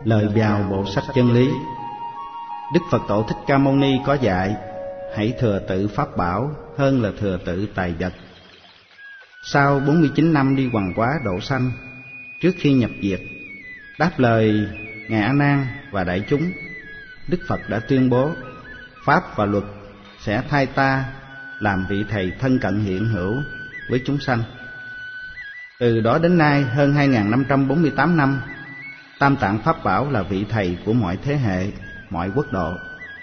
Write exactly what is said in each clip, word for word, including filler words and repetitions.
Lời vào bộ sách chân lý. Đức Phật Tổ Thích Ca Mâu Ni có dạy: hãy thừa tự pháp bảo hơn là thừa tự tài vật. Sau bốn mươi chín năm đi hoằng hóa độ sanh, trước khi nhập diệt, đáp lời Ngài A Nan và đại chúng, Đức Phật đã tuyên bố pháp và luật sẽ thay ta làm vị thầy thân cận hiện hữu với chúng sanh. Từ đó đến nay, hơn hai nghìn năm trăm bốn mươi tám năm, Tam Tạng Pháp Bảo là vị thầy của mọi thế hệ, mọi quốc độ.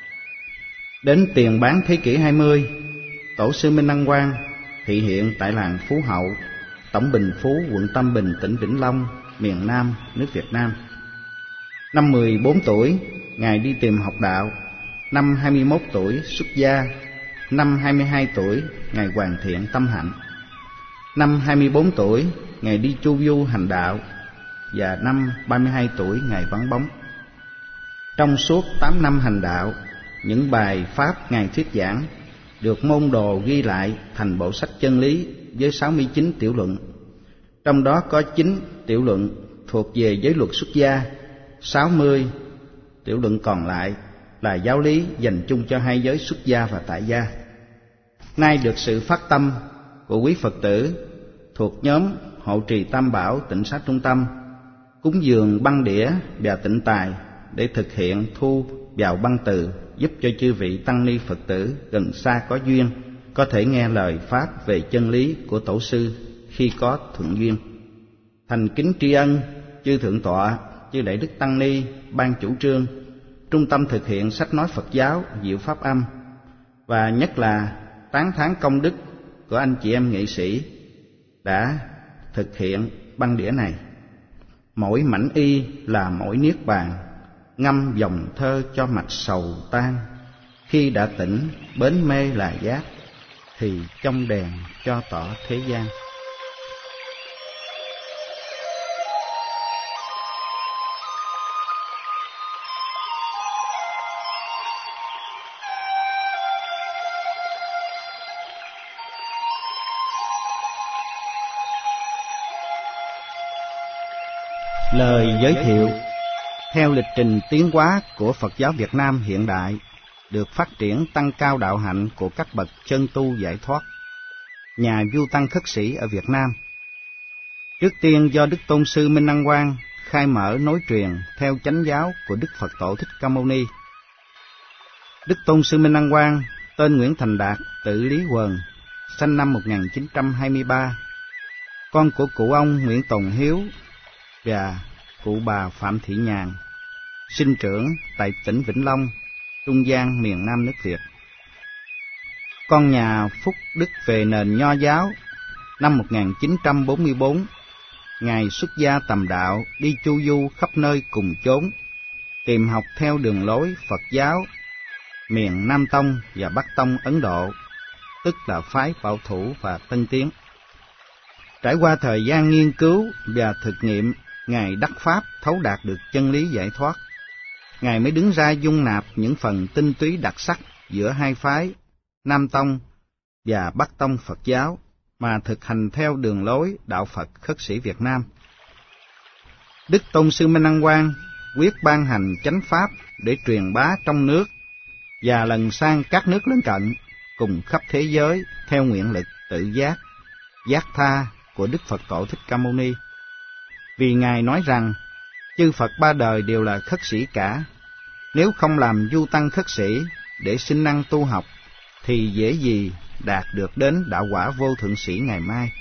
Đến tiền bán thế kỷ hai mươi, Tổ sư Minh Đăng Quang thị hiện tại làng Phú Hậu, tổng Bình Phú, quận Tam Bình, tỉnh Vĩnh Long, miền Nam, nước Việt Nam. Năm mười bốn tuổi, Ngài đi tìm học đạo. Năm hai mươi mốt tuổi, xuất gia. Năm hai mươi hai tuổi, Ngài hoàn thiện tâm hạnh. Năm hai mươi bốn tuổi, Ngài đi chu du hành đạo. Và năm ba mươi hai tuổi, Ngài vắng bóng. Trong suốt tám năm hành đạo, những bài pháp Ngài thuyết giảng được môn đồ ghi lại thành bộ sách chân lý với sáu mươi chín tiểu luận. Trong đó có chín tiểu luận thuộc về giới luật xuất gia, sáu mươi tiểu luận còn lại là giáo lý dành chung cho hai giới xuất gia và tại gia. Nay được sự phát tâm của quý Phật tử thuộc nhóm Hộ Trì Tam Bảo Tịnh Xá Trung Tâm cúng dường băng đĩa và tịnh tài để thực hiện thu vào băng từ, giúp cho chư vị tăng ni Phật tử gần xa có duyên có thể nghe lời pháp về chân lý của Tổ sư khi có thuận duyên. Thành kính tri ân chư thượng tọa, chư đại đức tăng ni ban chủ trương trung tâm thực hiện sách nói Phật giáo Diệu Pháp Âm, và nhất là tán thán công đức của anh chị em nghệ sĩ đã thực hiện băng đĩa này. Mỗi mảnh y là mỗi niết bàn, ngâm dòng thơ cho mạch sầu tan. Khi đã tỉnh bến mê là giác, thì trong đèn cho tỏ thế gian. Lời giới thiệu. Theo lịch trình tiến hóa của Phật giáo Việt Nam hiện đại, được phát triển tăng cao đạo hạnh của các bậc chân tu giải thoát, nhà du tăng khất sĩ ở Việt Nam. Trước tiên do Đức Tôn sư Minh Đăng Quang khai mở nối truyền theo chánh giáo của Đức Phật Tổ Thích Ca Mâu Ni. Đức Tôn sư Minh Đăng Quang tên Nguyễn Thành Đạt, tự Lý Quần, sinh năm một nghìn chín trăm hai mươi ba, con của cụ ông Nguyễn Tồn Hiếu và cụ bà Phạm Thị Nhàn, sinh trưởng tại tỉnh Vĩnh Long, Trung Giang, miền Nam nước Việt. Con nhà Phúc Đức về nền Nho giáo. Năm một nghìn chín trăm bốn mươi bốn, Ngài xuất gia tầm đạo, đi chu du khắp nơi cùng chốn, tìm học theo đường lối Phật giáo miền Nam Tông và Bắc Tông Ấn Độ, tức là phái bảo thủ và tân tiến. Trải qua thời gian nghiên cứu và thực nghiệm, Ngài đắc pháp thấu đạt được chân lý giải thoát. Ngài mới đứng ra dung nạp những phần tinh túy đặc sắc giữa hai phái Nam Tông và Bắc Tông Phật giáo, mà thực hành theo đường lối đạo Phật khất sĩ Việt Nam. Đức Tôn sư Minh Đăng Quang quyết ban hành chánh pháp để truyền bá trong nước và lần sang các nước lân cận cùng khắp thế giới theo nguyện lực tự giác, giác tha của Đức Phật Tổ Thích Ca Mâu Ni. Vì Ngài nói rằng chư Phật ba đời đều là khất sĩ cả. Nếu không làm du tăng khất sĩ để sinh năng tu học, thì dễ gì đạt được đến đạo quả vô thượng sĩ ngày mai.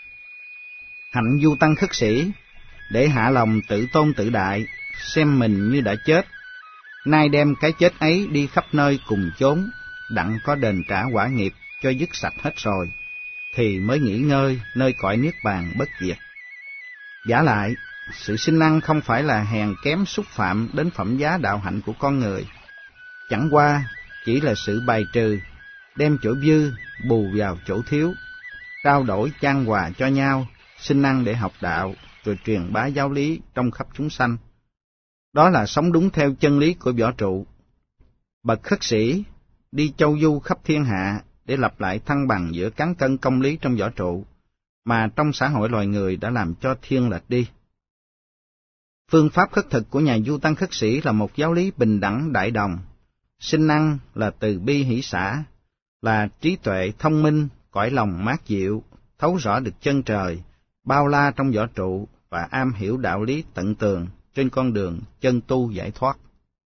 Hạnh du tăng khất sĩ để hạ lòng tự tôn tự đại, xem mình như đã chết, nay đem cái chết ấy đi khắp nơi cùng chốn, đặng có đền trả quả nghiệp cho dứt sạch hết rồi, thì mới nghỉ ngơi nơi cõi niết bàn bất diệt. Vả lại, sự sinh năng không phải là hèn kém xúc phạm đến phẩm giá đạo hạnh của con người, chẳng qua chỉ là sự bài trừ, đem chỗ dư bù vào chỗ thiếu, trao đổi chan hòa cho nhau, sinh năng để học đạo, rồi truyền bá giáo lý trong khắp chúng sanh. Đó là sống đúng theo chân lý của võ trụ. Bậc khất sĩ đi châu du khắp thiên hạ để lập lại thăng bằng giữa cán cân công lý trong võ trụ, mà trong xã hội loài người đã làm cho thiên lệch đi. Phương pháp khất thực của nhà Du Tăng Khất Sĩ là một giáo lý bình đẳng đại đồng. Sinh năng là từ bi hỷ xả, là trí tuệ thông minh, cõi lòng mát dịu, thấu rõ được chân trời, bao la trong võ trụ và am hiểu đạo lý tận tường trên con đường chân tu giải thoát.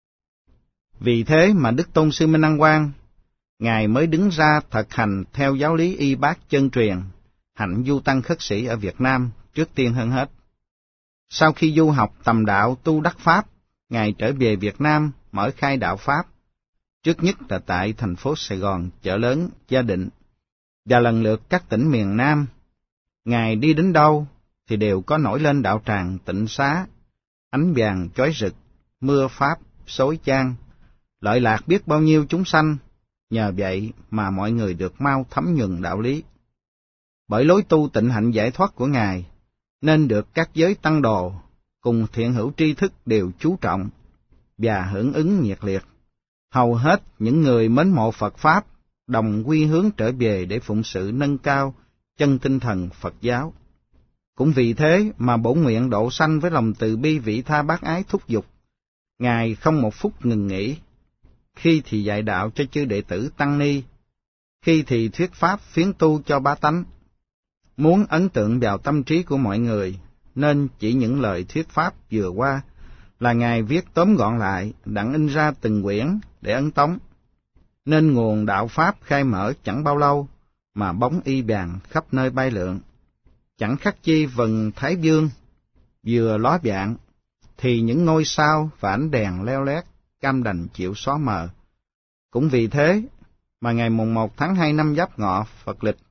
Vì thế mà Đức Tôn sư Minh Đăng Quang, Ngài mới đứng ra thực hành theo giáo lý y bát chân truyền, hạnh Du Tăng Khất Sĩ ở Việt Nam trước tiên hơn hết. Sau khi du học tầm đạo tu đắc Pháp, Ngài trở về Việt Nam mở khai đạo Pháp, trước nhất là tại thành phố Sài Gòn, Chợ Lớn, Gia Định, và lần lượt các tỉnh miền Nam. Ngài đi đến đâu thì đều có nổi lên đạo tràng Tịnh Xá, ánh vàng chói rực, mưa Pháp xối chan, lợi lạc biết bao nhiêu chúng sanh, nhờ vậy mà mọi người được mau thấm nhuần đạo lý. Bởi lối tu tịnh hạnh giải thoát của Ngài, nên được các giới tăng đồ cùng thiện hữu tri thức đều chú trọng và hưởng ứng nhiệt liệt. Hầu hết những người mến mộ Phật Pháp đồng quy hướng trở về để phụng sự nâng cao chân tinh thần Phật giáo. Cũng vì thế mà bổn nguyện độ sanh với lòng từ bi vị tha bác ái thúc giục, Ngài không một phút ngừng nghỉ, khi thì dạy đạo cho chư đệ tử tăng ni, khi thì thuyết pháp phiến tu cho bá tánh. Muốn ấn tượng vào tâm trí của mọi người, nên chỉ những lời thuyết pháp vừa qua là Ngài viết tóm gọn lại, đặng in ra từng quyển để ấn tống. Nên nguồn đạo Pháp khai mở chẳng bao lâu, mà bóng y vàng khắp nơi bay lượn. Chẳng khác chi vầng thái dương, vừa ló dạng, thì những ngôi sao và ánh đèn leo lét, cam đành chịu xóa mờ. Cũng vì thế mà ngày mùng một tháng hai năm Giáp Ngọ Phật lịch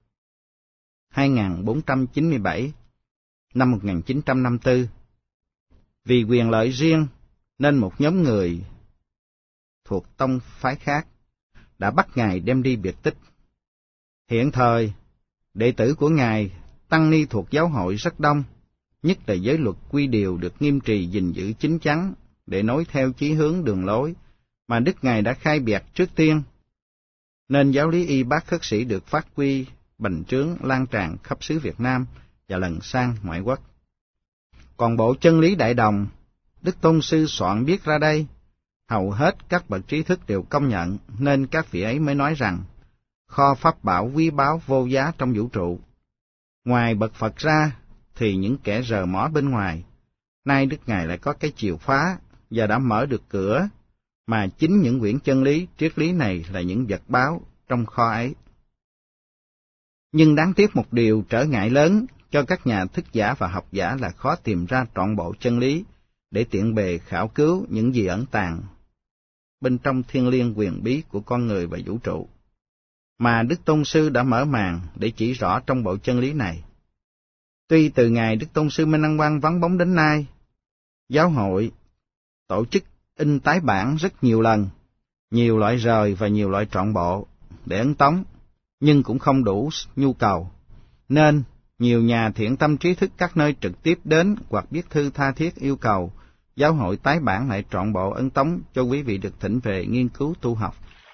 hai nghìn bốn trăm chín mươi bảy, năm một nghìn chín trăm năm mươi tư, vì quyền lợi riêng nên một nhóm người thuộc tông phái khác đã bắt Ngài đem đi biệt tích. Hiện thời, đệ tử của Ngài, tăng ni thuộc giáo hội rất đông, nhất là giới luật quy điều được nghiêm trì gìn giữ chính chắn để nối theo chí hướng đường lối mà Đức Ngài đã khai biệt trước tiên, nên giáo lý y bát khất sĩ được phát huy bành trướng lan tràn khắp xứ Việt Nam và lần sang ngoại quốc. Còn bộ chân lý đại đồng, Đức Tôn sư soạn viết ra đây, hầu hết các bậc trí thức đều công nhận, nên các vị ấy mới nói rằng kho pháp bảo quý báu vô giá trong vũ trụ. Ngoài bậc Phật ra thì những kẻ rờ mó bên ngoài, nay Đức Ngài lại có cái chìa khóa và đã mở được cửa, mà chính những quyển chân lý, triết lý này là những vật báu trong kho ấy. Nhưng đáng tiếc một điều trở ngại lớn cho các nhà thức giả và học giả là khó tìm ra trọn bộ chân lý để tiện bề khảo cứu những gì ẩn tàng bên trong thiên liêng quyền bí của con người và vũ trụ, mà Đức Tôn sư đã mở màn để chỉ rõ trong bộ chân lý này. Tuy từ ngày Đức Tôn sư Minh Đăng Quang vắng bóng đến nay, giáo hội tổ chức in tái bản rất nhiều lần, nhiều loại rời và nhiều loại trọn bộ để ấn tống, nhưng cũng không đủ nhu cầu, nên nhiều nhà thiện tâm trí thức các nơi trực tiếp đến hoặc viết thư tha thiết yêu cầu giáo hội tái bản lại trọn bộ ấn tống cho quý vị được thỉnh về nghiên cứu tu học.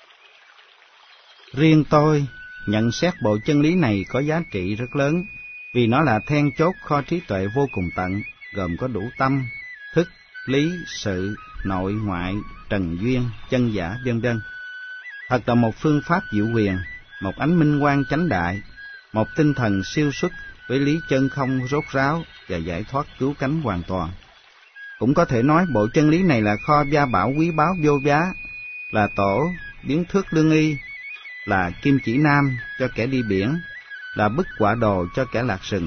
Riêng tôi nhận xét bộ chân lý này có giá trị rất lớn, vì nó là then chốt kho trí tuệ vô cùng tận, gồm có đủ tâm, thức, lý, sự, nội, ngoại, trần duyên, chân giả, vân vân. Thật là một phương pháp diệu quyền, một ánh minh quang chánh đại, một tinh thần siêu xuất với lý chân không rốt ráo và giải thoát cứu cánh hoàn toàn. Cũng có thể nói bộ chân lý này là kho gia bảo quý báu vô giá, là tổ biến thước lương y, là kim chỉ nam cho kẻ đi biển, là bức quả đồ cho kẻ lạc sừng.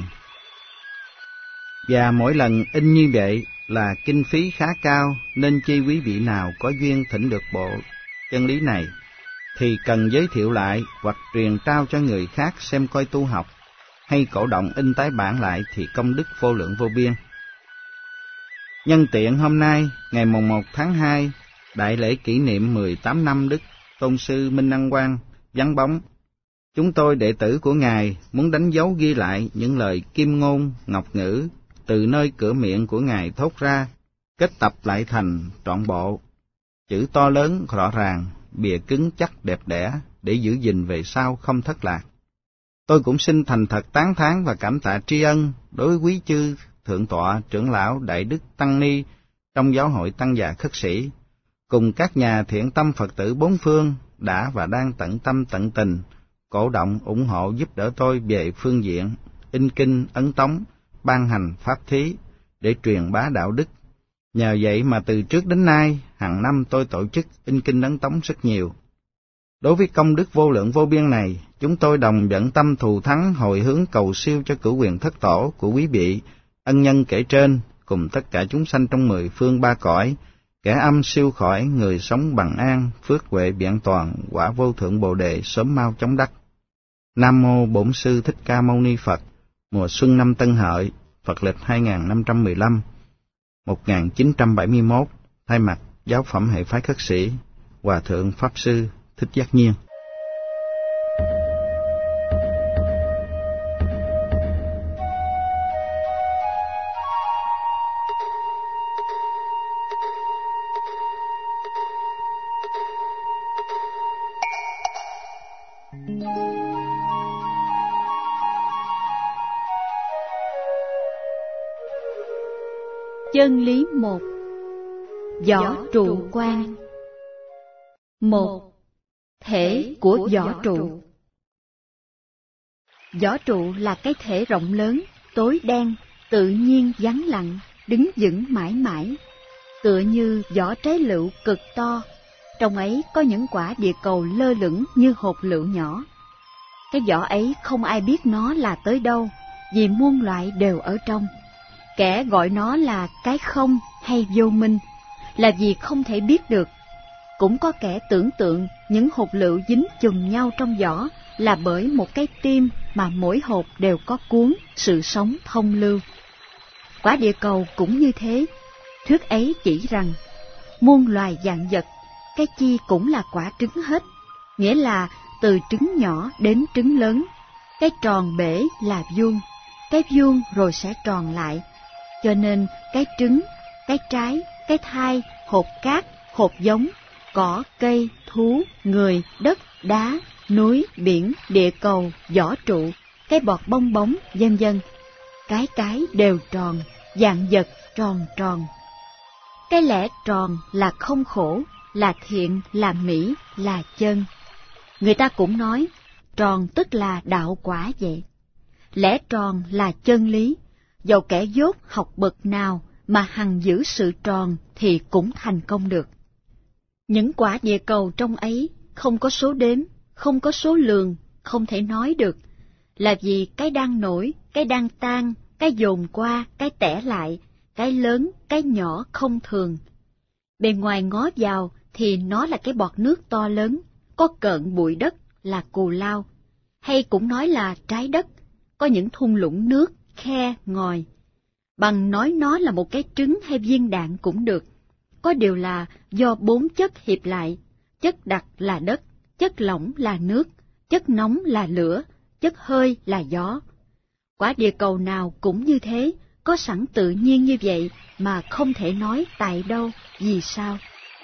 Và mỗi lần in như vậy là kinh phí khá cao, nên chi quý vị nào có duyên thỉnh được bộ chân lý này thì cần giới thiệu lại hoặc truyền trao cho người khác xem coi tu học, hay cổ động in tái bản lại thì công đức vô lượng vô biên. Nhân tiện hôm nay, ngày mùng một tháng hai, đại lễ kỷ niệm mười tám năm Đức Tôn sư Minh Đăng Quang vắng bóng, chúng tôi đệ tử của Ngài muốn đánh dấu ghi lại những lời kim ngôn ngọc ngữ từ nơi cửa miệng của Ngài thốt ra, kết tập lại thành trọn bộ, chữ to lớn rõ ràng, bìa cứng chắc đẹp đẽ để giữ gìn về sau không thất lạc. Tôi cũng xin thành thật tán thán và cảm tạ tri ân đối với quý chư thượng tọa, trưởng lão, đại đức, tăng ni trong giáo hội tăng già khất sĩ, cùng các nhà thiện tâm Phật tử bốn phương đã và đang tận tâm tận tình, cổ động, ủng hộ giúp đỡ tôi về phương diện in kinh, ấn tống, ban hành pháp thí để truyền bá đạo đức. Nhờ vậy mà từ trước đến nay, hàng năm tôi tổ chức in kinh ấn tống rất nhiều. Đối với công đức vô lượng vô biên này, chúng tôi đồng dẫn tâm thù thắng hồi hướng cầu siêu cho cửu quyền thất tổ của quý vị, ân nhân kể trên, cùng tất cả chúng sanh trong mười phương ba cõi, kẻ âm siêu khỏi, người sống bằng an, phước huệ vẹn toàn, quả vô thượng bồ đề sớm mau chóng đắc. Nam mô Bổn Sư Thích Ca Mâu Ni Phật. Mùa xuân năm Tân Hợi, Phật lịch hai nghìn năm trăm mười lăm, một nghìn chín trăm bảy mươi mốt, thay mặt Giáo phẩm hệ phái khất sĩ, Hòa thượng Pháp sư Thích Giác Nhiên. Chân lý một. Võ trụ quan. Một. Thể của võ trụ. Võ trụ là cái thể rộng lớn, tối đen, tự nhiên vắng lặng, đứng vững mãi mãi, tựa như vỏ trái lựu cực to. Trong ấy có những quả địa cầu lơ lửng như hột lựu nhỏ. Cái vỏ ấy không ai biết nó là tới đâu, vì muôn loại đều ở trong. Kẻ gọi nó là cái không hay vô minh, là vì không thể biết được. Cũng có kẻ tưởng tượng những hột lựu dính chùm nhau trong vỏ là bởi một cái tim mà mỗi hột đều có cuốn sự sống thông lưu. Quả địa cầu cũng như thế. Thuyết ấy chỉ rằng muôn loài vạn vật, cái chi cũng là quả trứng hết, nghĩa là từ trứng nhỏ đến trứng lớn. Cái tròn bể là vuông, cái vuông rồi sẽ tròn lại. Cho nên cái trứng, cái trái, cái thai, hột cát, hột giống, cỏ, cây, thú, người, đất, đá, núi, biển, địa cầu, vỏ trụ, cái bọt bong bóng, vân vân, cái cái đều tròn, vạn vật tròn tròn. Cái lẽ tròn là không khổ, là thiện, là mỹ, là chân. Người ta cũng nói, tròn tức là đạo quả vậy. Lẽ tròn là chân lý, dầu kẻ dốt học bậc nào mà hằng giữ sự tròn thì cũng thành công được. Những quả địa cầu trong ấy không có số đếm, không có số lượng, không thể nói được, là vì cái đang nổi, cái đang tan, cái dồn qua, cái tẻ lại, cái lớn, cái nhỏ không thường. Bề ngoài ngó vào thì nó là cái bọt nước to lớn, có cợn bụi đất là cù lao, hay cũng nói là trái đất, có những thung lũng nước, khe, ngòi. Bằng nói nó là một cái trứng hay viên đạn cũng được. Có điều là do bốn chất hiệp lại, chất đặc là đất, chất lỏng là nước, chất nóng là lửa, chất hơi là gió. Quả địa cầu nào cũng như thế, có sẵn tự nhiên như vậy mà không thể nói tại đâu, vì sao.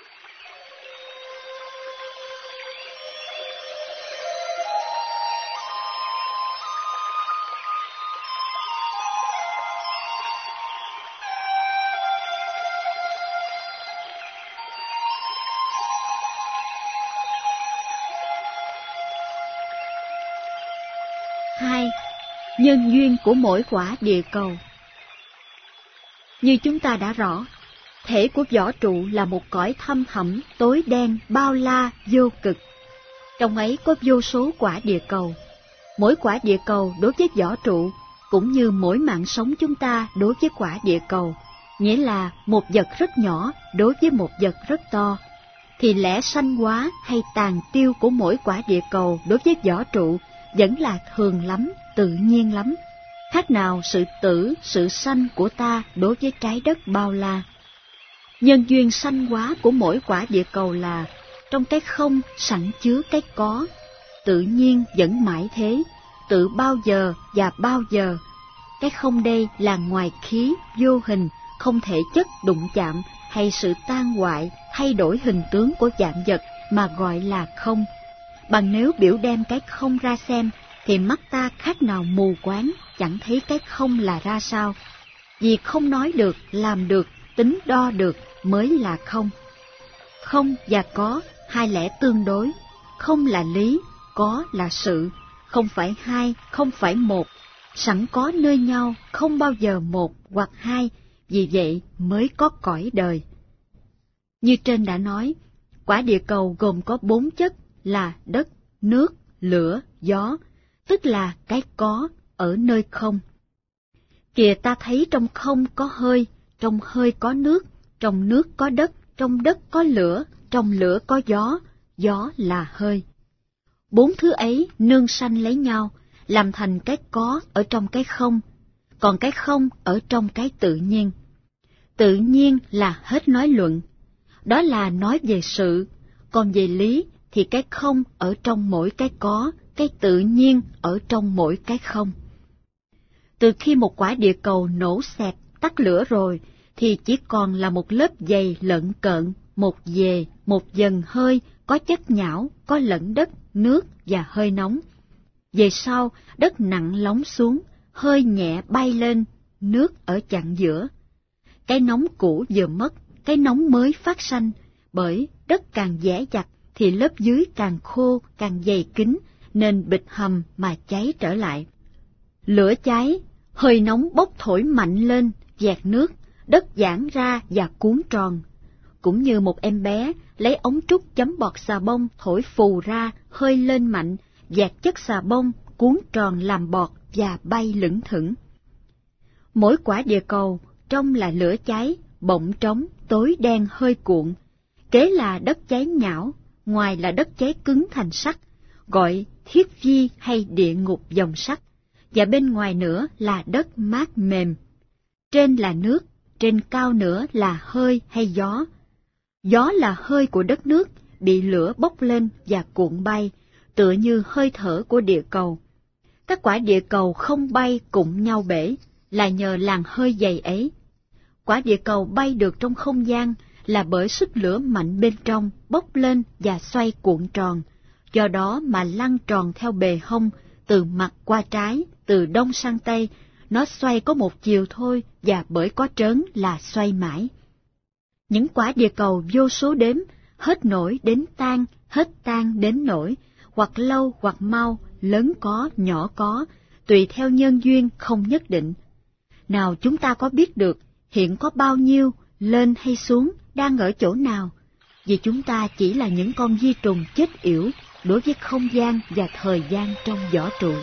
Hai. Nhân duyên của mỗi quả địa cầu. Như chúng ta đã rõ, thể của võ trụ là một cõi thăm thẳm, tối đen, bao la, vô cực. Trong ấy có vô số quả địa cầu. Mỗi quả địa cầu đối với võ trụ, cũng như mỗi mạng sống chúng ta đối với quả địa cầu, nghĩa là một vật rất nhỏ đối với một vật rất to, thì lẽ sanh hóa hay tàn tiêu của mỗi quả địa cầu đối với võ trụ vẫn là thường lắm, tự nhiên lắm, khác nào sự tử, sự sanh của ta đối với trái đất bao la. Nhân duyên sanh hóa của mỗi quả địa cầu là trong cái không sẵn chứa cái có, tự nhiên vẫn mãi thế, tự bao giờ và bao giờ. Cái không đây là ngoài khí, vô hình, không thể chất đụng chạm, hay sự tan hoại, thay đổi hình tướng của vạn vật mà gọi là không. Bằng nếu biểu đem cái không ra xem, thì mắt ta khác nào mù quáng, chẳng thấy cái không là ra sao. Vì không nói được, làm được, tính đo được mới là không. Không và có, hai lẽ tương đối. Không là lý, có là sự. Không phải hai, không phải một. Sẵn có nơi nhau, không bao giờ một hoặc hai, vì vậy mới có cõi đời. Như trên đã nói, quả địa cầu gồm có bốn chất là đất, nước, lửa, gió, tức là cái có ở nơi không. Kìa ta thấy trong không có hơi, trong hơi có nước, trong nước có đất, trong đất có lửa, trong lửa có gió, gió là hơi. Bốn thứ ấy nương sanh lấy nhau, làm thành cái có ở trong cái không, còn cái không ở trong cái tự nhiên. Tự nhiên là hết nói luận, đó là nói về sự, còn về lý thì cái không ở trong mỗi cái có, cái tự nhiên ở trong mỗi cái không. Từ khi một quả địa cầu nổ xẹt, tắt lửa rồi, thì chỉ còn là một lớp dày lợn cợn, một dề, một dần hơi, có chất nhão, có lẫn đất, nước và hơi nóng. Về sau, đất nặng lóng xuống, hơi nhẹ bay lên, nước ở chặng giữa. Cái nóng cũ vừa mất, cái nóng mới phát sanh, bởi đất càng dẻ dặt thì lớp dưới càng khô, càng dày kín, nên bịch hầm mà cháy trở lại. Lửa cháy, hơi nóng bốc thổi mạnh lên, dạt nước, đất giãn ra và cuốn tròn. Cũng như một em bé lấy ống trúc chấm bọt xà bông thổi phù ra, hơi lên mạnh, dạt chất xà bông, cuốn tròn làm bọt và bay lững thững. Mỗi quả địa cầu trong là lửa cháy, bỗng trống, tối đen hơi cuộn. Kế là đất cháy nhão, ngoài là đất cháy cứng thành sắt, gọi thiết vi hay địa ngục dòng sắt, và bên ngoài nữa là đất mát mềm. Trên là nước, trên cao nữa là hơi hay gió. Gió là hơi của đất nước, bị lửa bốc lên và cuộn bay, tựa như hơi thở của địa cầu. Các quả địa cầu không bay cùng nhau bể, là nhờ làn hơi dày ấy. Quả địa cầu bay được trong không gian là bởi sức lửa mạnh bên trong bốc lên và xoay cuộn tròn, do đó mà lăn tròn theo bề hông, từ mặt qua trái, từ đông sang tây, nó xoay có một chiều thôi và bởi có trớn là xoay mãi. Những quả địa cầu vô số đếm, hết nổi đến tan, hết tan đến nổi, hoặc lâu hoặc mau, lớn có, nhỏ có, tùy theo nhân duyên không nhất định. Nào chúng ta có biết được hiện có bao nhiêu, lên hay xuống, đang ở chỗ nào, vì chúng ta chỉ là những con vi trùng chết yểu đối với không gian và thời gian trong võ trụ.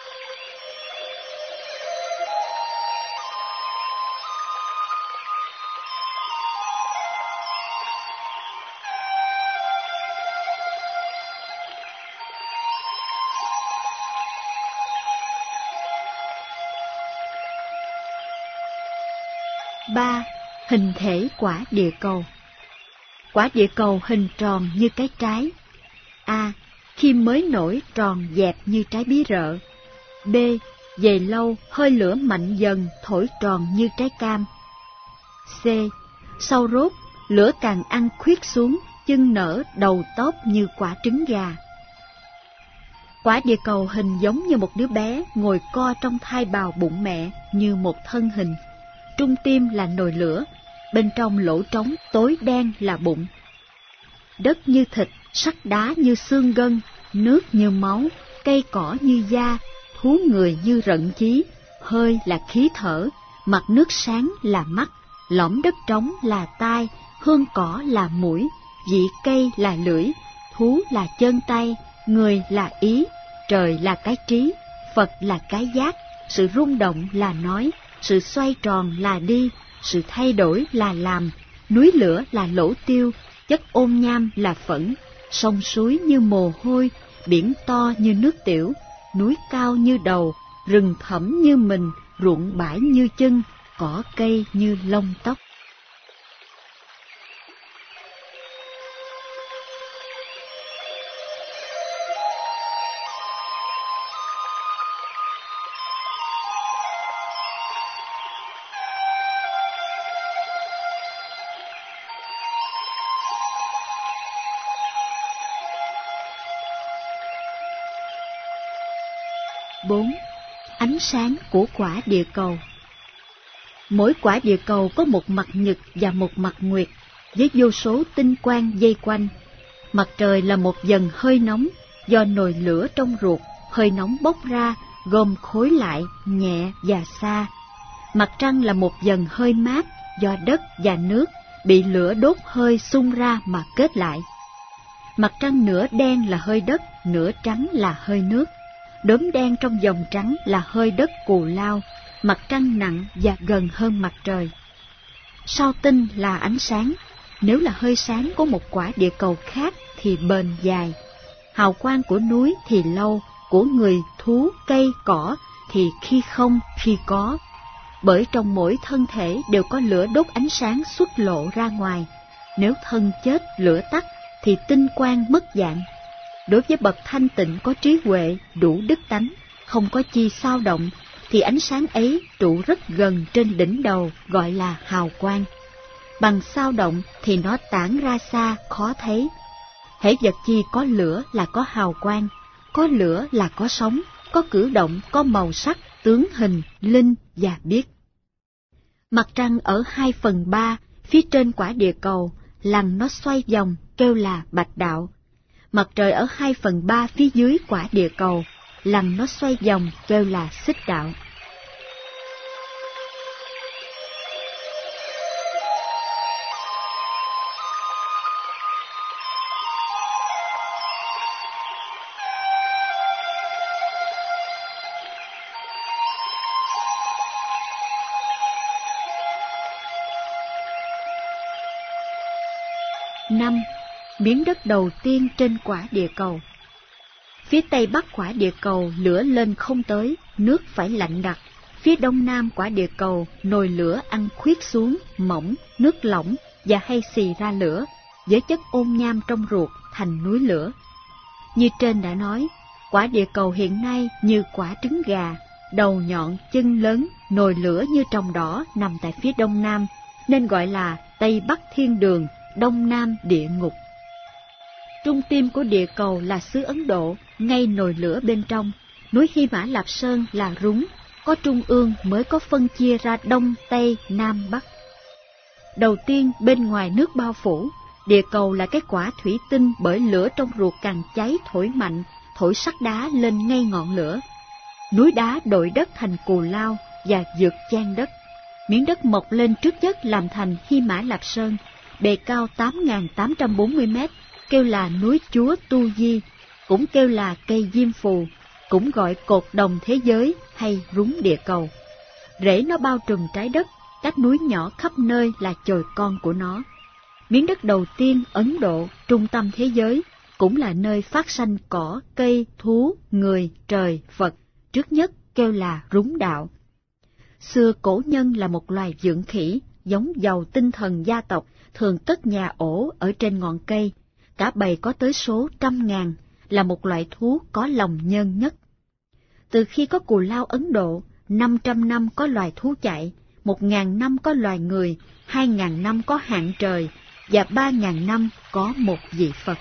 ba. Hình thể quả địa cầu. Quả địa cầu hình tròn như cái trái. A. Khi mới nổi tròn dẹp như trái bí rợ. B. Về lâu hơi lửa mạnh dần thổi tròn như trái cam. C. Sau rốt lửa càng ăn khuyết xuống, chân nở đầu tóp như quả trứng gà. Quả địa cầu hình giống như một đứa bé ngồi co trong thai bào bụng mẹ như một thân hình. Trung tim là nồi lửa, bên trong lỗ trống tối đen là bụng. Đất như thịt, sắt đá như xương gân, nước như máu, cây cỏ như da, thú người như rận chí, hơi là khí thở, mặt nước sáng là mắt, lõm đất trống là tai, hương cỏ là mũi, vị cây là lưỡi, thú là chân tay, người là ý, trời là cái trí, Phật là cái giác, sự rung động là nói, sự xoay tròn là đi, sự thay đổi là làm, núi lửa là lỗ tiêu, chất ôn nham là phẫn, sông suối như mồ hôi, biển to như nước tiểu, núi cao như đầu, rừng thẳm như mình, ruộng bãi như chân, cỏ cây như lông tóc. bốn. Ánh sáng của quả địa cầu. Mỗi quả địa cầu có một mặt nhật và một mặt nguyệt, với vô số tinh quang dây quanh. Mặt trời là một dần hơi nóng, do nồi lửa trong ruột, hơi nóng bốc ra, gom khối lại, nhẹ và xa. Mặt trăng là một dần hơi mát, do đất và nước bị lửa đốt hơi xung ra mà kết lại. Mặt trăng nửa đen là hơi đất, nửa trắng là hơi nước. Đốm đen trong dòng trắng là hơi đất cù lao, mặt trăng nặng và gần hơn mặt trời. Sao tinh là ánh sáng, nếu là hơi sáng của một quả địa cầu khác thì bền dài. Hào quang của núi thì lâu, của người, thú, cây, cỏ thì khi không, khi có. Bởi trong mỗi thân thể đều có lửa đốt ánh sáng xuất lộ ra ngoài. Nếu thân chết, lửa tắt thì tinh quang mất dạng. Đối với bậc thanh tịnh có trí huệ, đủ đức tánh, không có chi xao động, thì ánh sáng ấy trụ rất gần trên đỉnh đầu, gọi là hào quang. Bằng xao động thì nó tản ra xa, khó thấy. Hễ vật chi có lửa là có hào quang, có lửa là có sống, có cử động, có màu sắc, tướng hình, linh và biết. Mặt trăng ở hai phần ba, phía trên quả địa cầu, lằn nó xoay vòng, kêu là bạch đạo. Mặt trời ở hai phần ba phía dưới quả địa cầu, lằn nó xoay vòng, kêu là xích đạo. Năm. Miếng đất đầu tiên trên quả địa cầu. Phía tây bắc quả địa cầu lửa lên không tới, nước phải lạnh đặc. Phía đông nam quả địa cầu nồi lửa ăn khuyết xuống, mỏng, nước lỏng và hay xì ra lửa, với chất ôn nham trong ruột thành núi lửa. Như trên đã nói, quả địa cầu hiện nay như quả trứng gà, đầu nhọn, chân lớn, nồi lửa như tròng đỏ nằm tại phía đông nam, nên gọi là Tây Bắc Thiên Đường, Đông Nam Địa Ngục. Trung tim của địa cầu là xứ Ấn Độ, ngay nồi lửa bên trong. Núi Hy Mã Lạp Sơn là rúng, có trung ương mới có phân chia ra Đông, Tây, Nam, Bắc. Đầu tiên bên ngoài nước bao phủ, địa cầu là cái quả thủy tinh, bởi lửa trong ruột càng cháy thổi mạnh, thổi sắt đá lên ngay ngọn lửa. Núi đá đội đất thành cù lao và vượt chan đất. Miếng đất mọc lên trước nhất làm thành Hy Mã Lạp Sơn, bề cao tám nghìn tám trăm bốn mươi mét, kêu là núi Chúa Tu Di, cũng kêu là cây diêm phù, cũng gọi cột đồng thế giới hay rúng địa cầu. Rễ nó bao trùm trái đất, các núi nhỏ khắp nơi là chồi con của nó. Miếng đất đầu tiên Ấn Độ, trung tâm thế giới, cũng là nơi phát sanh cỏ, cây, thú, người, trời, Phật, trước nhất kêu là rúng đạo. Xưa cổ nhân là một loài vượn khỉ, giống giàu tinh thần gia tộc, thường cất nhà ổ ở trên ngọn cây. Cả bầy có tới số trăm ngàn, là một loại thú có lòng nhân nhất. Từ khi có Cù Lao Ấn Độ, năm trăm năm có loài thú chạy, một ngàn năm có loài người, hai ngàn năm có hạng trời, và ba ngàn năm có một vị Phật.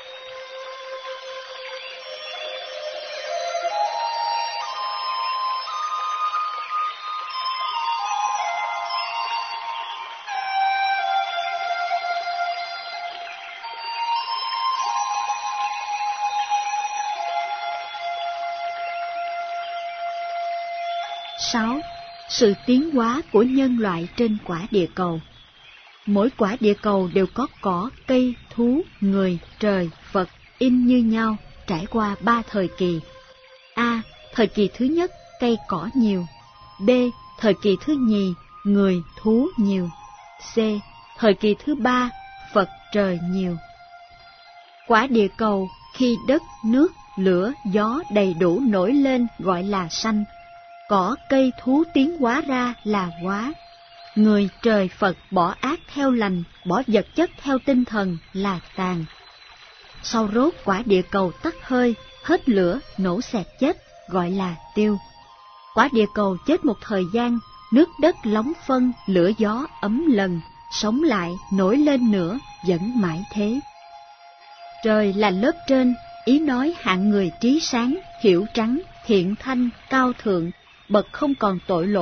Sáu. Sự tiến hóa của nhân loại trên quả địa cầu. Mỗi quả địa cầu đều có cỏ, cây, thú, người, trời, Phật in như nhau, trải qua ba thời kỳ. A. Thời kỳ thứ nhất, cây cỏ nhiều. B. Thời kỳ thứ nhì, người, thú nhiều. C. Thời kỳ thứ ba, Phật trời nhiều. Quả địa cầu khi đất, nước, lửa, gió đầy đủ nổi lên gọi là sanh. Cỏ, cây, thú tiến hóa ra là hóa. Người, trời, Phật bỏ ác theo lành, bỏ vật chất theo tinh thần là tàn. Sau rốt quả địa cầu tắt hơi, hết lửa, nổ xẹt chết, gọi là tiêu. Quả địa cầu chết một thời gian, nước đất lóng phân, lửa gió ấm lần, sống lại, nổi lên nữa, vẫn mãi thế. Trời là lớp trên, ý nói hạng người trí sáng, hiểu trắng, thiện thanh, cao thượng, bậc không còn tội lỗi,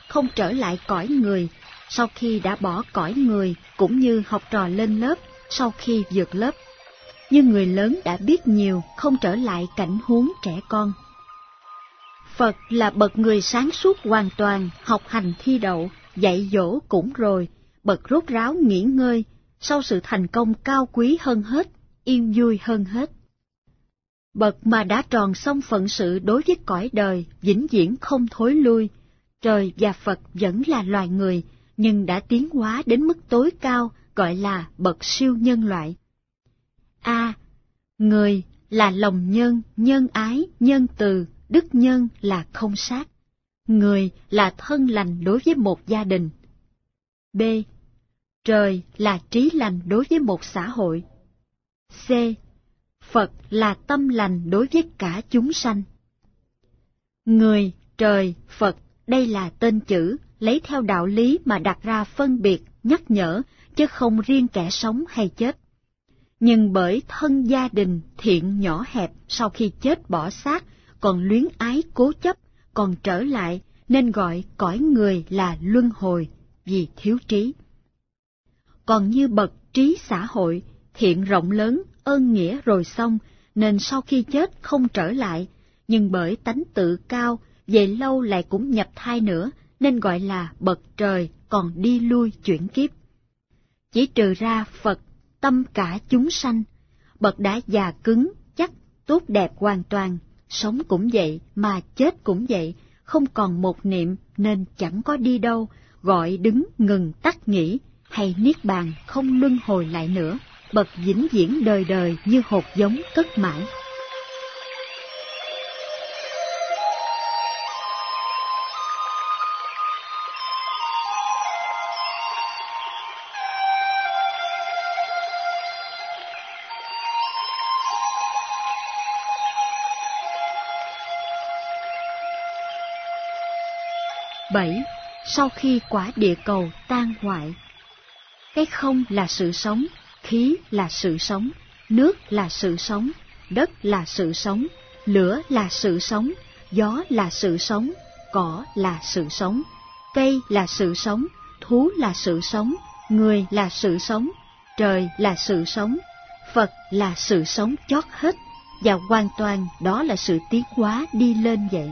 không trở lại cõi người sau khi đã bỏ cõi người, cũng như học trò lên lớp sau khi vượt lớp. Nhưng người lớn đã biết nhiều, không trở lại cảnh huống trẻ con. Phật là bậc người sáng suốt hoàn toàn, học hành thi đậu, dạy dỗ cũng rồi, bậc rốt ráo nghỉ ngơi, sau sự thành công cao quý hơn hết, yên vui hơn hết. Bậc mà đã tròn xong phận sự đối với cõi đời, vĩnh viễn không thối lui. Trời và Phật vẫn là loài người, nhưng đã tiến hóa đến mức tối cao, gọi là bậc siêu nhân loại. A. À, người là lòng nhân, nhân ái, nhân từ, đức nhân là không sát. Người là thân lành đối với một gia đình. B. Trời là trí lành đối với một xã hội. C. Phật là tâm lành đối với cả chúng sanh. Người, trời, Phật, đây là tên chữ, lấy theo đạo lý mà đặt ra phân biệt, nhắc nhở, chứ không riêng kẻ sống hay chết. Nhưng bởi thân gia đình thiện nhỏ hẹp sau khi chết bỏ xác, còn luyến ái cố chấp, còn trở lại, nên gọi cõi người là luân hồi, vì thiếu trí. Còn như bậc trí xã hội, thiện rộng lớn, ơn nghĩa rồi xong, nên sau khi chết không trở lại, nhưng bởi tánh tự cao, về lâu lại cũng nhập thai nữa, nên gọi là bậc trời, còn đi lui chuyển kiếp. Chỉ trừ ra Phật, tâm cả chúng sanh, bậc đã già cứng, chắc, tốt đẹp hoàn toàn, sống cũng vậy mà chết cũng vậy, không còn một niệm nên chẳng có đi đâu, gọi đứng ngừng tắt nghỉ, hay niết bàn không luân hồi lại nữa, bậc vĩnh viễn đời đời như hột giống cất mãi. Bảy. Sau khi quả địa cầu tan hoại. Cái không là sự sống, khí là sự sống, nước là sự sống, đất là sự sống, lửa là sự sống, gió là sự sống, cỏ là sự sống, cây là sự sống, thú là sự sống, người là sự sống, trời là sự sống, Phật là sự sống chót hết, và hoàn toàn đó là sự tiến hóa đi lên vậy.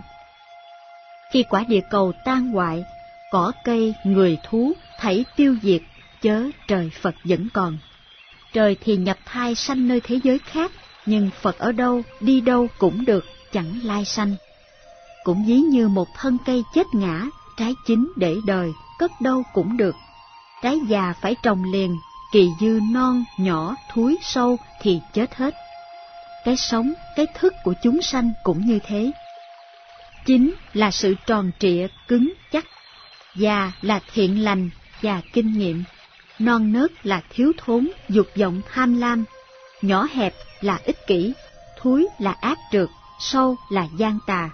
Khi quả địa cầu tan hoại, cỏ cây, người thú thảy tiêu diệt, chớ trời Phật vẫn còn. Trời thì nhập thai sanh nơi thế giới khác, nhưng Phật ở đâu, đi đâu cũng được, chẳng lai sanh. Cũng ví như một thân cây chết ngã, trái chín để đời, cất đâu cũng được. Trái già phải trồng liền, kỳ dư non, nhỏ, thúi, sâu thì chết hết. Cái sống, cái thức của chúng sanh cũng như thế. Chín là sự tròn trịa, cứng, chắc. Già là thiện lành và kinh nghiệm. Non nớt là thiếu thốn, dục vọng tham lam. Nhỏ hẹp là ích kỷ, thúi là ác trượt, sâu là gian tà.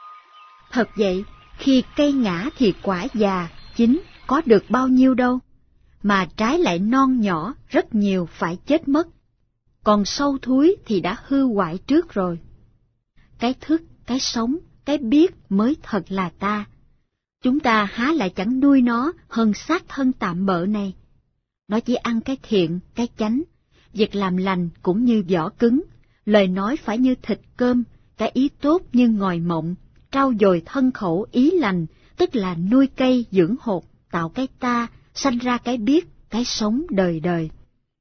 Thật vậy, khi cây ngã thì quả già, chín, có được bao nhiêu đâu. Mà trái lại non nhỏ, rất nhiều phải chết mất. Còn sâu thúi thì đã hư hoại trước rồi. Cái thức, cái sống, cái biết mới thật là ta. Chúng ta há lại chẳng nuôi nó hơn xác thân tạm bợ này. Nó chỉ ăn cái thiện, cái chánh, việc làm lành cũng như vỏ cứng, lời nói phải như thịt cơm, cái ý tốt như ngòi mộng, trau dồi thân khẩu ý lành, tức là nuôi cây dưỡng hột, tạo cái ta, sanh ra cái biết, cái sống đời đời.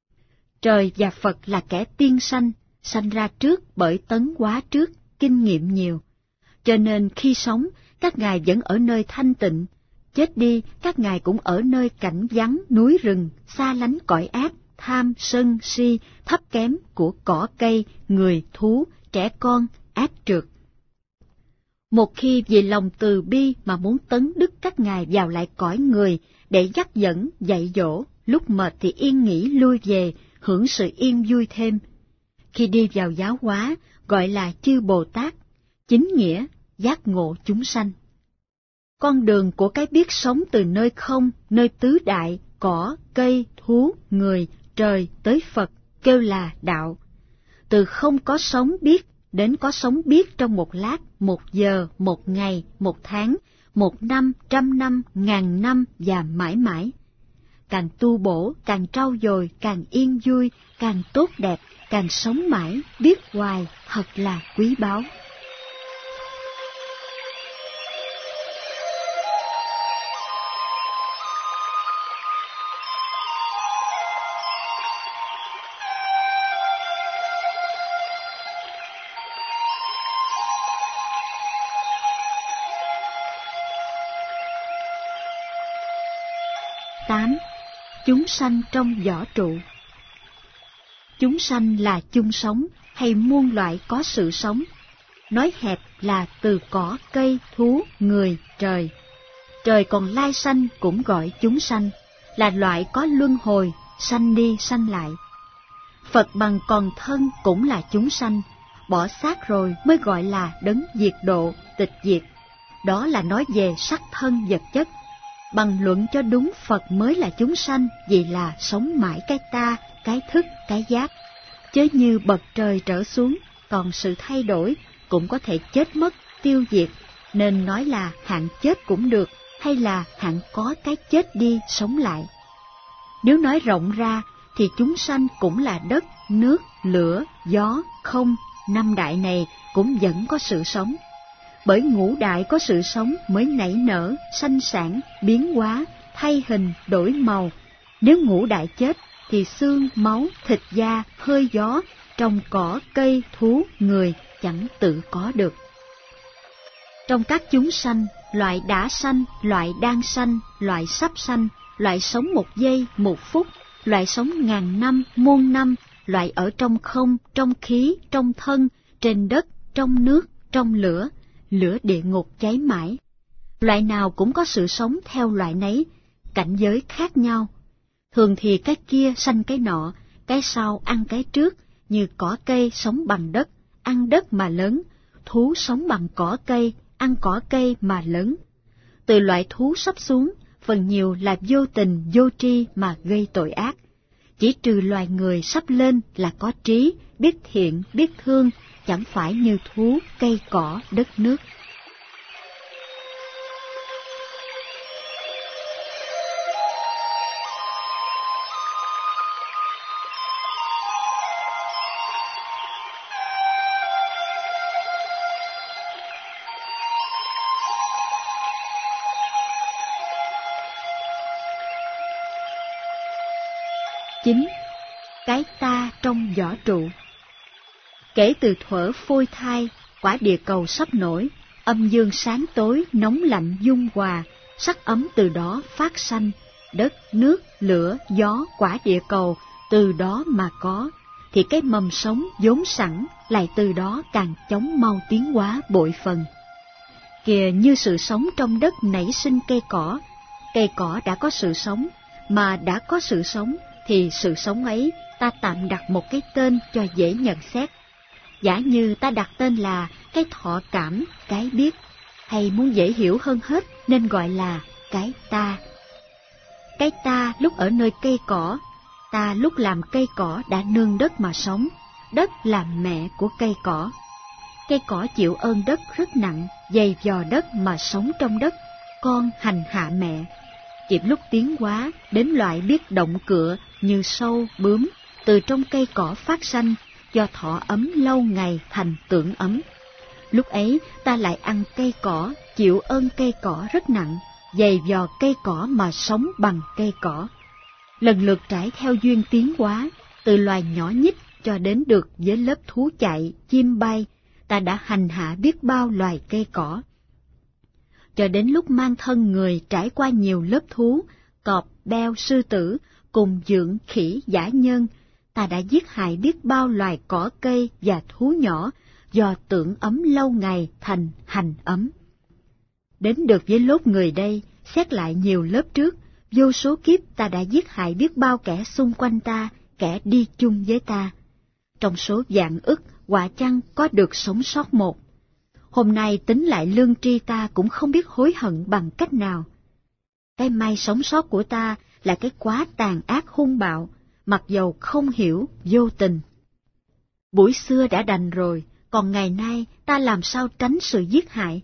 Trời và Phật là kẻ tiên sanh, sanh ra trước bởi tấn hóa trước, kinh nghiệm nhiều. Cho nên khi sống, các ngài vẫn ở nơi thanh tịnh, chết đi các ngài cũng ở nơi cảnh vắng núi rừng, xa lánh cõi ác, tham, sân, si, thấp kém của cỏ cây, người, thú, trẻ con, ác trượt. Một khi vì lòng từ bi mà muốn tấn đức các ngài vào lại cõi người để dắt dẫn, dạy dỗ, lúc mệt thì yên nghỉ lui về, hưởng sự yên vui thêm. Khi đi vào giáo hóa, gọi là chư Bồ Tát, chính nghĩa, giác ngộ chúng sanh. Con đường của cái biết sống từ nơi không, nơi tứ đại, cỏ, cây, thú, người, trời tới Phật, kêu là đạo. Từ không có sống biết đến có sống biết trong một lát, một giờ, một ngày, một tháng, một năm, trăm năm, ngàn năm và mãi mãi. Càng tu bổ, càng trau dồi, càng yên vui, càng tốt đẹp, càng sống mãi, biết hoài, thật là quý báu. tám. Chúng sanh trong võ trụ. Chúng sanh là chung sống hay muôn loại có sự sống. Nói hẹp là từ cỏ, cây, thú, người, trời. Trời còn lai sanh cũng gọi chúng sanh, là loại có luân hồi, sanh đi sanh lại. Phật bằng còn thân cũng là chúng sanh, bỏ xác rồi mới gọi là đấng diệt độ, tịch diệt. Đó là nói về sắc thân vật chất. Bằng luận cho đúng, Phật mới là chúng sanh, vì là sống mãi cái ta, cái thức, cái giác. Chớ như bậc trời trở xuống, còn sự thay đổi, cũng có thể chết mất, tiêu diệt, nên nói là hạng chết cũng được, hay là hạng có cái chết đi, sống lại. Nếu nói rộng ra, thì chúng sanh cũng là đất, nước, lửa, gió, không, năm đại này cũng vẫn có sự sống. Bởi ngũ đại có sự sống mới nảy nở, sanh sản, biến hóa, thay hình, đổi màu. Nếu ngũ đại chết, thì xương, máu, thịt da, hơi gió, trong cỏ, cây, thú, người chẳng tự có được. Trong các chúng sanh, loại đã sanh, loại đang sanh, loại sắp sanh, loại sống một giây, một phút, loại sống ngàn năm, muôn năm, loại ở trong không, trong khí, trong thân, trên đất, trong nước, trong lửa, lửa địa ngục cháy mãi. Loại nào cũng có sự sống theo loại nấy, cảnh giới khác nhau. Thường thì cái kia sanh cái nọ, cái sau ăn cái trước, như cỏ cây sống bằng đất, ăn đất mà lớn, thú sống bằng cỏ cây, ăn cỏ cây mà lớn. Từ loại thú sắp xuống, phần nhiều là vô tình, vô tri mà gây tội ác. Chỉ trừ loài người sắp lên là có trí, biết thiện, biết thương, chẳng phải như thú, cây cỏ, đất nước. Chín. Cái ta trong võ trụ. Kể từ thuở phôi thai, quả địa cầu sắp nổi, âm dương sáng tối, nóng lạnh dung hòa, sắc ấm từ đó phát sanh, đất, nước, lửa, gió, quả địa cầu từ đó mà có, thì cái mầm sống vốn sẵn lại từ đó càng chóng mau tiến hóa bội phần. Kìa như sự sống trong đất nảy sinh cây cỏ, cây cỏ đã có sự sống, mà đã có sự sống thì sự sống ấy ta tạm đặt một cái tên cho dễ nhận xét. Giả như ta đặt tên là cái thọ cảm, cái biết, hay muốn dễ hiểu hơn hết nên gọi là cái ta. Cái ta lúc ở nơi cây cỏ, ta lúc làm cây cỏ đã nương đất mà sống, đất là mẹ của cây cỏ. Cây cỏ chịu ơn đất rất nặng, dày vò đất mà sống trong đất, con hành hạ mẹ. Kịp lúc tiến hóa đến loại biết động cựa như sâu, bướm, từ trong cây cỏ phát sanh, do thọ ấm lâu ngày thành tưởng ấm. Lúc ấy ta lại ăn cây cỏ, chịu ơn cây cỏ rất nặng, dày vò cây cỏ mà sống bằng cây cỏ. Lần lượt trải theo duyên tiến hóa, từ loài nhỏ nhích cho đến được với lớp thú chạy, chim bay, ta đã hành hạ biết bao loài cây cỏ. Cho đến lúc mang thân người trải qua nhiều lớp thú, cọp, beo, sư tử, cùng dưỡng khỉ, dã nhân, ta đã giết hại biết bao loài cỏ cây và thú nhỏ, do tưởng ấm lâu ngày thành hành ấm. Đến được với lốt người đây, xét lại nhiều lớp trước, vô số kiếp ta đã giết hại biết bao kẻ xung quanh ta, kẻ đi chung với ta. Trong số vạn ức, quả chăng có được sống sót một. Hôm nay tính lại lương tri ta cũng không biết hối hận bằng cách nào. Cái may sống sót của ta là cái quá tàn ác hung bạo, mặc dầu không hiểu, vô tình. Buổi xưa đã đành rồi, còn ngày nay ta làm sao tránh sự giết hại?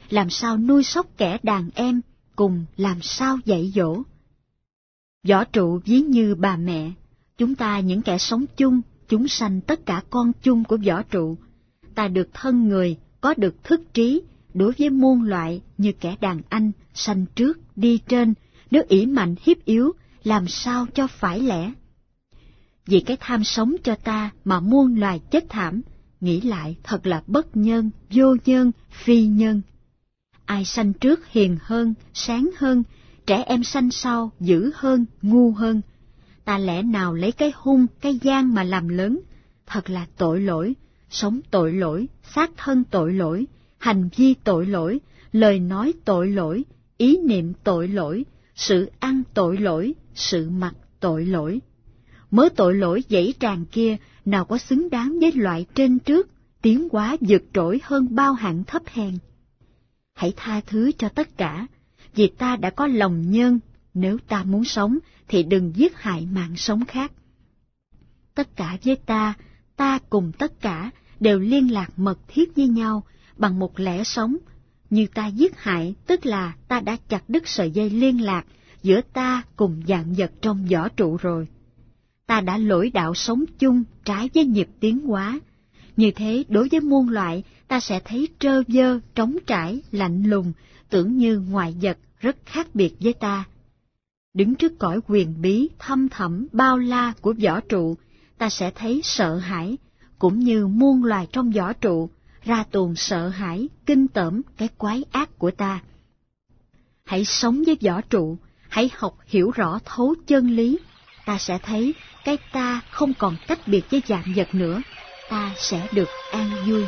làm sao nuôi sóc kẻ đàn em, cùng làm sao dạy dỗ. Võ trụ ví như bà mẹ, chúng ta những kẻ sống chung, chúng sanh tất cả con chung của võ trụ. Ta được thân người, có được thức trí, đối với muôn loại như kẻ đàn anh, sanh trước, đi trên, nếu ỷ mạnh hiếp yếu, làm sao cho phải lẽ. Vì cái tham sống cho ta mà muôn loài chết thảm, nghĩ lại thật là bất nhân, vô nhân, phi nhân. Ai sanh trước hiền hơn, sáng hơn, trẻ em sanh sau dữ hơn, ngu hơn. Ta lẽ nào lấy cái hung, cái gian mà làm lớn, thật là tội lỗi, sống tội lỗi, xác thân tội lỗi, hành vi tội lỗi, lời nói tội lỗi, ý niệm tội lỗi, sự ăn tội lỗi, sự mặc tội lỗi. Mớ tội lỗi dẫy tràn kia nào có xứng đáng với loại trên trước, tiến hóa vượt trội hơn bao hạng thấp hèn. Hãy tha thứ cho tất cả, vì ta đã có lòng nhân, nếu ta muốn sống thì đừng giết hại mạng sống khác. Tất cả với ta, ta cùng tất cả đều liên lạc mật thiết với nhau bằng một lẽ sống. Như ta giết hại, tức là ta đã chặt đứt sợi dây liên lạc giữa ta cùng vạn vật trong võ trụ rồi. Ta đã lỗi đạo sống chung trái với nhịp tiến hóa. Như thế đối với muôn loại, ta sẽ thấy trơ vơ, trống trải, lạnh lùng, tưởng như ngoại vật rất khác biệt với ta. Đứng trước cõi quyền bí, thâm thẳm, bao la của võ trụ, ta sẽ thấy sợ hãi, cũng như muôn loài trong võ trụ, ra tuồng sợ hãi, kinh tởm cái quái ác của ta. Hãy sống với võ trụ, hãy học hiểu rõ thấu chân lý, ta sẽ thấy cái ta không còn cách biệt với vạn vật nữa, ta sẽ được an vui.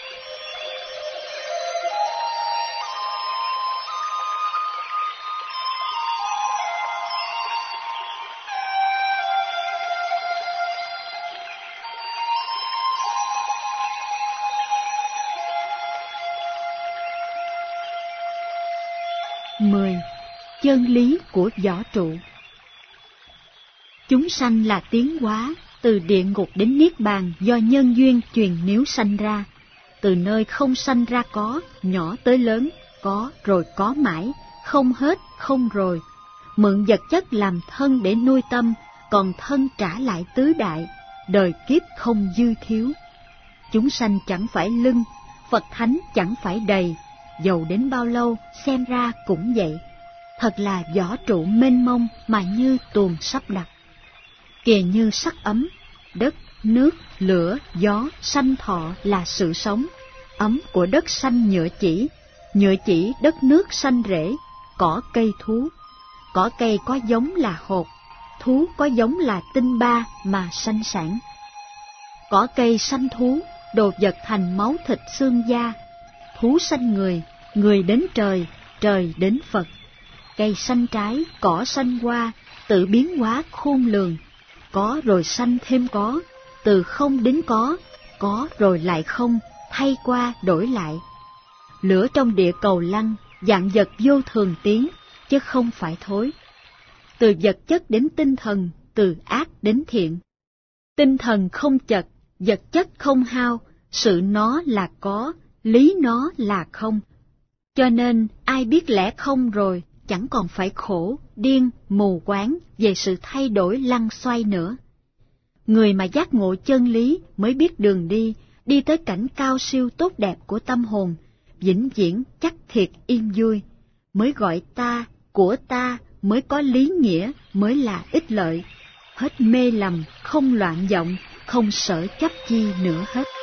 mười. Chân lý của võ trụ. Chúng sanh là tiến hóa, từ địa ngục đến niết bàn do nhân duyên truyền níu sanh ra. Từ nơi không sanh ra có, nhỏ tới lớn, có rồi có mãi, không hết, không rồi. Mượn vật chất làm thân để nuôi tâm, còn thân trả lại tứ đại, đời kiếp không dư thiếu. Chúng sanh chẳng phải lưng, Phật Thánh chẳng phải đầy, dầu đến bao lâu xem ra cũng vậy. Thật là võ trụ mênh mông mà như tuồng sắp đặt. Kìa như sắc ấm, đất, nước, lửa, gió, sanh thọ là sự sống. Ấm của đất sanh nhựa chỉ, nhựa chỉ đất nước sanh rễ, cỏ cây thú. Cỏ cây có giống là hột, thú có giống là tinh ba mà sanh sản. Cỏ cây sanh thú, đồ vật thành máu thịt xương da. Thú sanh người, người đến trời, trời đến Phật. Cây sanh trái, cỏ sanh hoa, tự biến hóa khôn lường. Có rồi sanh thêm có, từ không đến có, có rồi lại không, thay qua đổi lại. Lửa trong địa cầu lăn, vạn vật vô thường tiến, chứ không phải thối. Từ vật chất đến tinh thần, từ ác đến thiện. Tinh thần không chật, vật chất không hao, sự nó là có, lý nó là không. Cho nên ai biết lẽ không rồi, chẳng còn phải khổ, điên, mù quáng về sự thay đổi lăn xoay nữa. Người mà giác ngộ chân lý mới biết đường đi, đi tới cảnh cao siêu tốt đẹp của tâm hồn, vĩnh viễn chắc thiệt yên vui, mới gọi ta, của ta, mới có lý nghĩa, mới là ích lợi. Hết mê lầm, không loạn vọng, không sở chấp chi nữa hết.